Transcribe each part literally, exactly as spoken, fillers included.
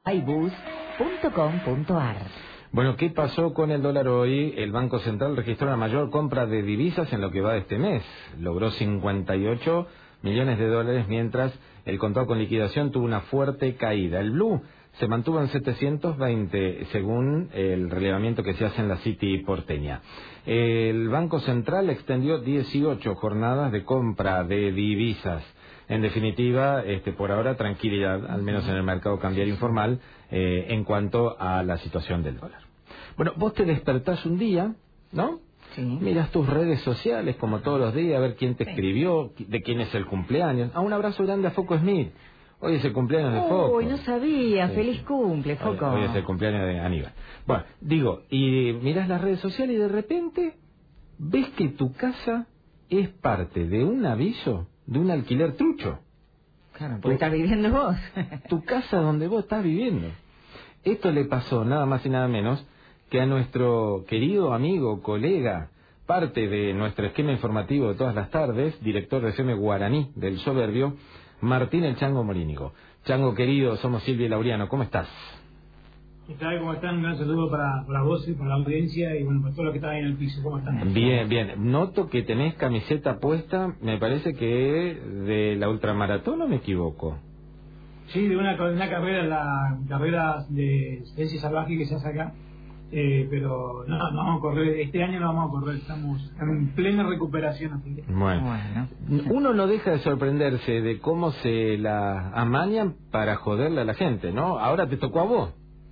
ibus punto com punto ar. Bueno, ¿qué pasó con el dólar hoy? El Banco Central registró la mayor compra de divisas en lo que va de este mes. Logró cincuenta y ocho millones de dólares, mientras el contado con liquidación tuvo una fuerte caída. El blue se mantuvo en setecientos veinte, según el relevamiento que se hace en la City porteña. El Banco Central extendió dieciocho jornadas de compra de divisas. En definitiva, este, por ahora, tranquilidad, al menos en el mercado cambiario informal, eh, en cuanto a la situación del dólar. Bueno, vos te despertás un día, ¿no? Sí. Miras tus redes sociales, como todos los días, a ver quién te Sí. escribió, de quién es el cumpleaños. Ah, un abrazo grande a Foco Smith. Hoy es el cumpleaños de Foco. Uy, no sabía. Sí. Feliz cumple, Foco. Hoy, hoy es el cumpleaños de Aníbal. Bueno, digo, y mirás las redes sociales y de repente ves que tu casa es parte de un aviso de un alquiler trucho. Claro, porque estás viviendo vos. Tu casa donde vos estás viviendo. Esto le pasó nada más y nada menos que a nuestro querido amigo, colega, parte de nuestro esquema informativo de todas las tardes, director de C M Guaraní del Soberbio, Martín el Chango Morínigo. Chango querido, somos Silvia y Laureano, ¿cómo estás? ¿Qué tal? ¿Cómo están? Un gran saludo para, para vos y para la audiencia y bueno, para todos los que están ahí en el piso. ¿Cómo están? Bien, bien. Noto que tenés camiseta puesta, me parece que de la ultramaratón, ¿o me equivoco? Sí, de una, de una carrera, la carrera de especie salvaje que se hace acá. Eh, pero no, no vamos a correr, este año no vamos a correr, estamos en plena recuperación. Así que. Bueno. Bueno. Uno no deja de sorprenderse de cómo se la amañan para joderle a la gente, ¿no? Ahora te tocó a vos.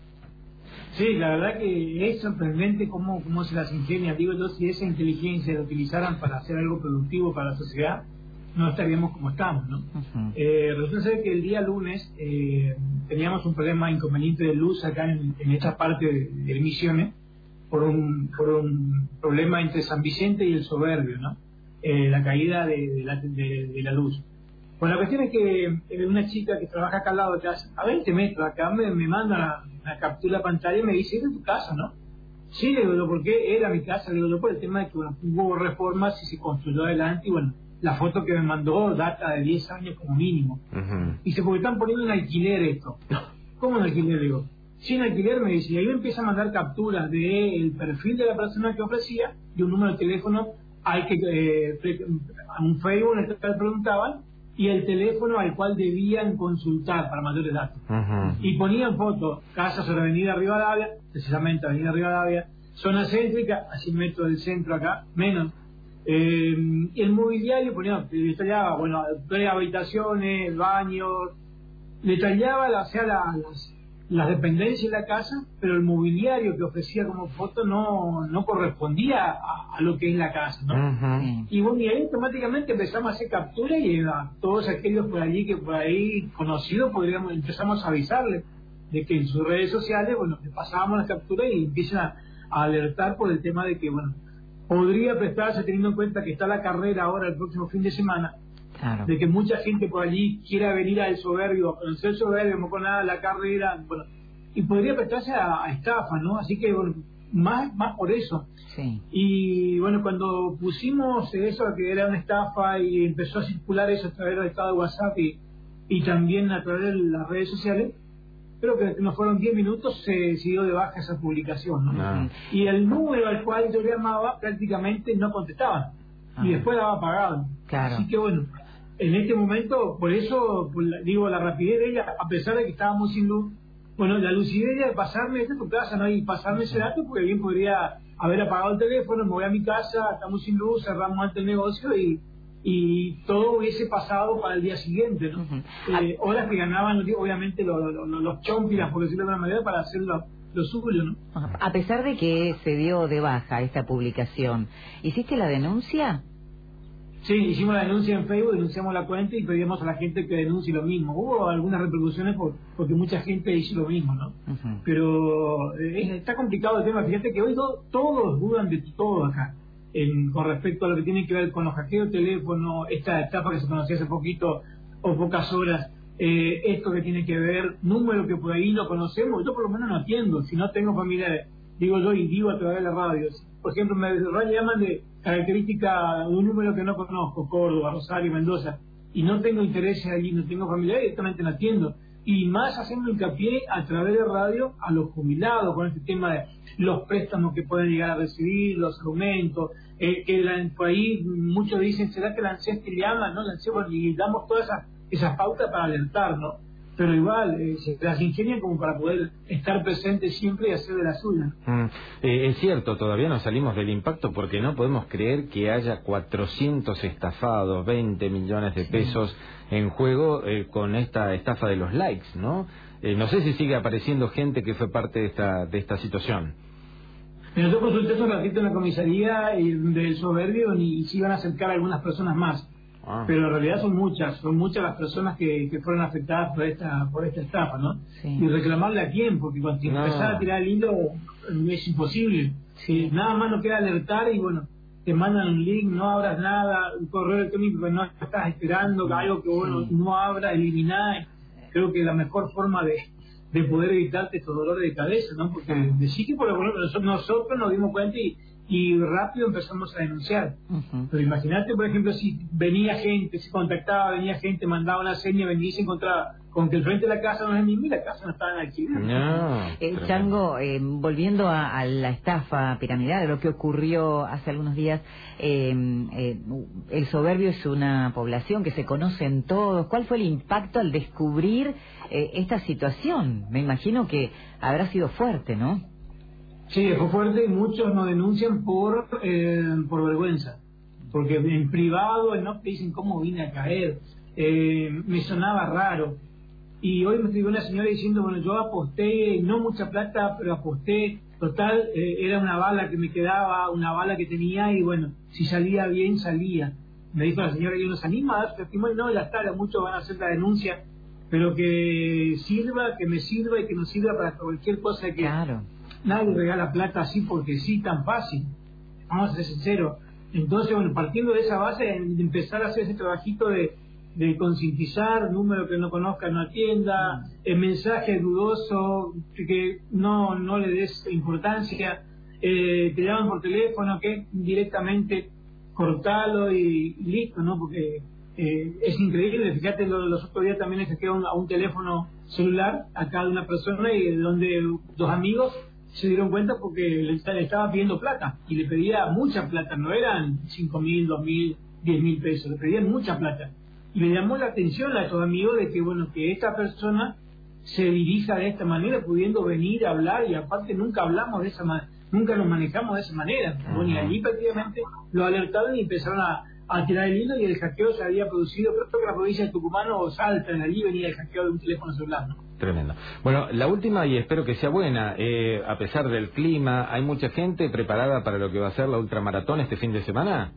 Sí, la verdad que es sorprendente cómo, cómo se las ingenia. Digo yo, si esa inteligencia la utilizaran para hacer algo productivo para la sociedad, no estaríamos como estamos, ¿no? Uh-huh. Eh, resulta ser que el día lunes eh, teníamos un problema inconveniente de luz acá en, en esta parte de, de Misiones por un, por un problema entre San Vicente y el Soberbio, ¿no? Eh, la caída de, de, la, de, de la luz. Bueno, la cuestión es que eh, una chica que trabaja acá al lado, de casa, a veinte metros acá, me, me manda una, una captura de pantalla y me dice, ¿es de tu casa, no? Sí, le digo yo, ¿por qué? Era mi casa, le digo yo, por el tema de que bueno, hubo reformas y se construyó adelante y bueno, la foto que me mandó data de diez años como mínimo. Uh-huh. Y dice, porque están poniendo en alquiler esto. ¿Cómo en alquiler? Digo, sí, en alquiler, me dice. Y ahí me empieza a mandar capturas del perfil de la persona que ofrecía, de un número de teléfono, hay que, eh, a un Facebook en el que preguntaban, y el teléfono al cual debían consultar para mayores datos. Uh-huh. Y ponían fotos, casa sobre Avenida Rivadavia, precisamente Avenida Rivadavia, zona céntrica, a cien metros del centro acá, menos. Eh, el mobiliario ponía, detallaba, bueno, tres habitaciones, baños, detallaba la, o sea, la, las, las dependencias de la casa, pero el mobiliario que ofrecía como foto no, no correspondía a, a lo que es la casa, ¿no? Uh-huh. Y bueno, y ahí automáticamente empezamos a hacer captura y a todos aquellos por allí que por ahí conocidos podríamos, empezamos a avisarles de que en sus redes sociales, bueno, le pasábamos la captura y empiezan a, a alertar por el tema de que, bueno, podría prestarse teniendo en cuenta que está la carrera ahora el próximo fin de semana, Claro. de que mucha gente por allí quiera venir al Soberbio, a conocer el Soberbio, no con nada la carrera, bueno, y podría prestarse a, a estafa, ¿no? Así que, bueno, más, más por eso. Sí. Y bueno, cuando pusimos eso, que era una estafa, y empezó a circular eso a través del estado de WhatsApp y, y también a través de las redes sociales, creo que nos fueron diez minutos, se siguió de baja esa publicación, ¿no? Ah. Y el número al cual yo llamaba prácticamente no contestaban. Ah. Y después daba apagado. Claro. Así que bueno, en este momento, por eso por la, digo, la rapidez de ella, a pesar de que estábamos sin luz, bueno, la lucidez de pasarme desde tu casa, ¿no? Y pasarme ese dato, porque bien podría haber apagado el teléfono, me voy a mi casa, estamos sin luz, cerramos antes el negocio y y todo hubiese pasado para el día siguiente, ¿no? Uh-huh. Eh, horas que ganaban, obviamente, los, los, los chompiras, por decirlo de alguna manera, para hacer lo, lo suyo, ¿no? A pesar de que se dio de baja esta publicación, ¿hiciste la denuncia? Sí, hicimos la denuncia en Facebook, denunciamos la cuenta y pedimos a la gente que denuncie lo mismo. Hubo algunas repercusiones por, porque mucha gente hizo lo mismo, ¿no? Uh-huh. Pero eh, está complicado el tema. Fíjate que hoy do, todos dudan de todo acá. En, con respecto a lo que tiene que ver con los hackeos de teléfono, esta etapa que se conocía hace poquito o pocas horas, eh, esto que tiene que ver, número que por ahí no conocemos, yo por lo menos no atiendo, si no tengo familiares, digo yo y digo a través de las radios. Por ejemplo, me llaman de característica de un número que no conozco, Córdoba, Rosario, Mendoza, y no tengo intereses allí, no tengo familiares, directamente no atiendo. y más haciendo hincapié a través de radio a los jubilados con este tema de los préstamos que pueden llegar a recibir, los aumentos, eh, que la, por ahí muchos dicen, ¿será que la ANSES te llama? ¿No? La ANSES, bueno, y damos todas esas, esas pautas para alertarnos, pero igual eh, se las ingenian como para poder estar presentes siempre y hacer de la suya. Mm, eh, es cierto, todavía no salimos del impacto porque no podemos creer que haya cuatrocientos estafados, veinte millones de pesos sí. en juego eh, con esta estafa de los likes, ¿no? Eh, no sé si sigue apareciendo gente que fue parte de esta, de esta situación. Yo consulté hace un ratito en la comisaría del Soberbio y se iban a acercar a algunas personas más. Ah. Pero en realidad son muchas, son muchas las personas que, que fueron afectadas por esta por esta estafa, ¿no? Sí. Y reclamarle a quién, porque cuando no. empezar a tirar el hilo es imposible. Sí. Nada más nos queda alertar y bueno, te mandan un link, no abras nada, un correo electrónico que no estás esperando, sí. algo que bueno, sí. no abra, eliminar. Creo que la mejor forma de, de poder evitarte estos dolores de cabeza, ¿no? Porque de sí que por lo menos nosotros, nosotros nos dimos cuenta y y rápido empezamos a denunciar. Uh-huh. Pero imagínate, por ejemplo, si venía gente, se contactaba, venía gente, mandaba una seña, venía y se encontraba con que el frente de la casa no es ni la casa no estaba en alquiler. No, eh, Chango, eh, volviendo a, a la estafa piramidal, lo que ocurrió hace algunos días, eh, eh, el Soberbio es una población que se conocen todos. ¿Cuál fue el impacto al descubrir eh, esta situación? Me imagino que habrá sido fuerte, ¿no? Sí, fue fuerte y muchos nos denuncian por eh, por vergüenza, porque en privado no te dicen cómo vine a caer, eh, me sonaba raro. Y hoy me escribió una señora diciendo, bueno, yo aposté, no mucha plata, pero aposté, total, eh, era una bala que me quedaba, una bala que tenía y bueno, si salía bien, salía. Me dijo la señora, ¿y nos anima a dar su testimonio? No, ya está, muchos van a hacer la denuncia, pero que sirva, que me sirva y que nos sirva para cualquier cosa que... Claro. Nadie regala plata así porque sí, tan fácil. Vamos a ser sinceros. Entonces, bueno, partiendo de esa base, de empezar a hacer ese trabajito de, de concientizar, número que no conozca no atienda, el mensaje dudoso, que no, no le des importancia, eh, te llaman por teléfono, que directamente cortalo y, y listo, ¿no? Porque eh, es increíble. Fíjate, los, los otros días también se quedó a un teléfono celular acá de una persona y donde dos amigos se dieron cuenta porque le estaba pidiendo plata y le pedía mucha plata, no eran cinco mil, dos mil, diez mil pesos, le pedían mucha plata y le llamó la atención a estos amigos de que bueno, que esta persona se dirija de esta manera, pudiendo venir a hablar y aparte nunca hablamos de esa manera, nunca nos manejamos de esa manera. Bueno, y allí prácticamente lo alertaron y empezaron a, a tirar el hilo y el hackeo se había producido, creo que la provincia de Tucumán o Salta, en allí venía el hackeo de un teléfono celular, ¿no? Tremendo. Bueno, la última y espero que sea buena, eh, a pesar del clima, ¿hay mucha gente preparada para lo que va a ser la ultramaratón este fin de semana?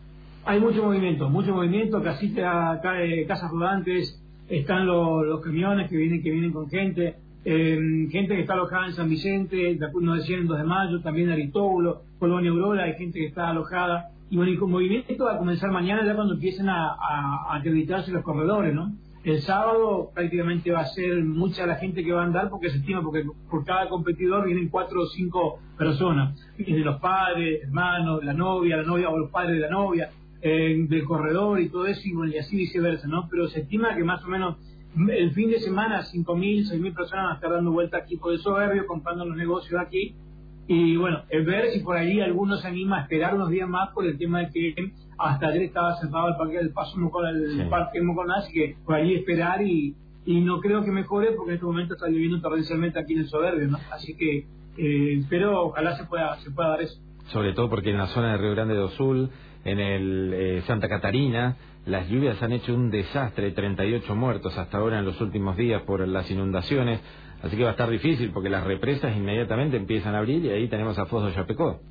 Hay mucho movimiento, mucho movimiento, casita, acá, eh, casas rodantes, están los, los camiones que vienen que vienen con gente, eh, gente que está alojada en San Vicente, nos decían en dos de mayo, también en Aristóbulo, Colonia Aurora, hay gente que está alojada, y bueno, y con movimiento va a comenzar mañana ya cuando empiecen a, a, a acreditarse los corredores, ¿no? El sábado prácticamente va a ser mucha la gente que va a andar porque se estima, porque por cada competidor vienen cuatro o cinco personas, vienen los padres, hermanos, la novia, la novia o los padres de la novia, eh, del corredor y todo eso, y, bueno, y así viceversa, ¿no? Pero se estima que más o menos el fin de semana cinco mil, seis mil personas van a estar dando vuelta aquí por el Soberbio, comprando los negocios aquí, y bueno, es ver si por ahí algunos se anima a esperar unos días más por el tema de que hasta ayer estaba cerrado el parque del Paso Moconá, el sí. parque Moconá, así que por allí esperar y, y no creo que mejore porque en este momento está lloviendo torrencialmente aquí en el Soberbio, ¿no? Así que eh, espero, ojalá se pueda se pueda dar eso. Sobre todo porque en la zona de Río Grande do Sul, en el eh, Santa Catarina, las lluvias han hecho un desastre, treinta y ocho muertos hasta ahora en los últimos días por las inundaciones, así que va a estar difícil porque las represas inmediatamente empiezan a abrir y ahí tenemos a Foz do Chapecó.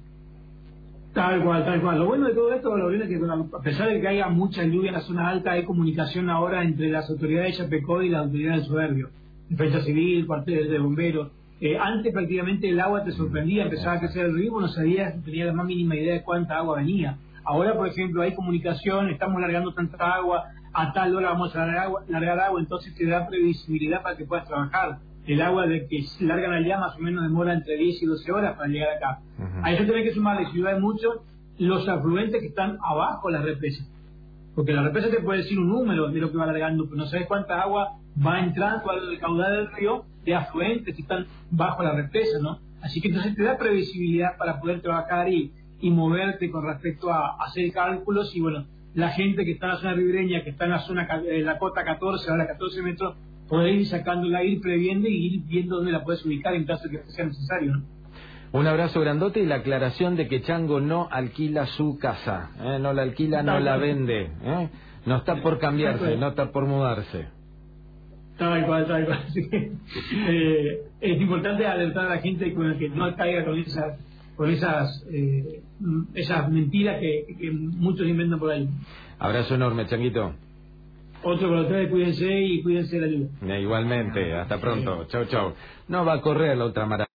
Tal cual, tal cual. Lo bueno de todo esto, lo bueno es que a pesar de que haya mucha lluvia en la zona alta, hay comunicación ahora entre las autoridades de Chapecó y las autoridades del Soberbio. Defensa Civil, cuarteles de bomberos. Eh, antes prácticamente el agua te sorprendía, empezaba a crecer el río, no sabías, no tenías la más mínima idea de cuánta agua venía. Ahora, por ejemplo, hay comunicación, estamos largando tanta agua, a tal hora vamos a largar agua, largar agua, entonces te da previsibilidad para que puedas trabajar. El agua de que largan allá más o menos demora entre diez y doce horas para llegar acá. Uh-huh. A eso tenés que sumarle, si llueve mucho, los afluentes que están abajo de las represas. Porque la represa te puede decir un número de lo que va largando, pero no sabes cuánta agua va entrando al caudal del río de afluentes que están bajo la represa, ¿no? Así que entonces te da previsibilidad para poder trabajar y, y moverte con respecto a, a hacer cálculos. Y bueno, la gente que está en la zona ribereña, que está en la zona de la cota catorce, ahora catorce metros, poder ir sacándola, ir previendo y ir viendo dónde la puedes ubicar en caso de que sea necesario, ¿no? Un abrazo grandote y la aclaración de que Chango no alquila su casa, ¿eh? No la alquila, no la vende, ¿eh? No está por cambiarse, no está por mudarse. Tal cual, tal cual. Sí. Eh, es importante alertar a la gente con que no caiga con esas, con esas, eh, esas mentiras que, que muchos inventan por ahí. Abrazo enorme, Changuito. Otro para ustedes, cuídense y cuídense de la lluvia. Eh, igualmente, hasta pronto. Chau, chau. No va a correr la ultramar.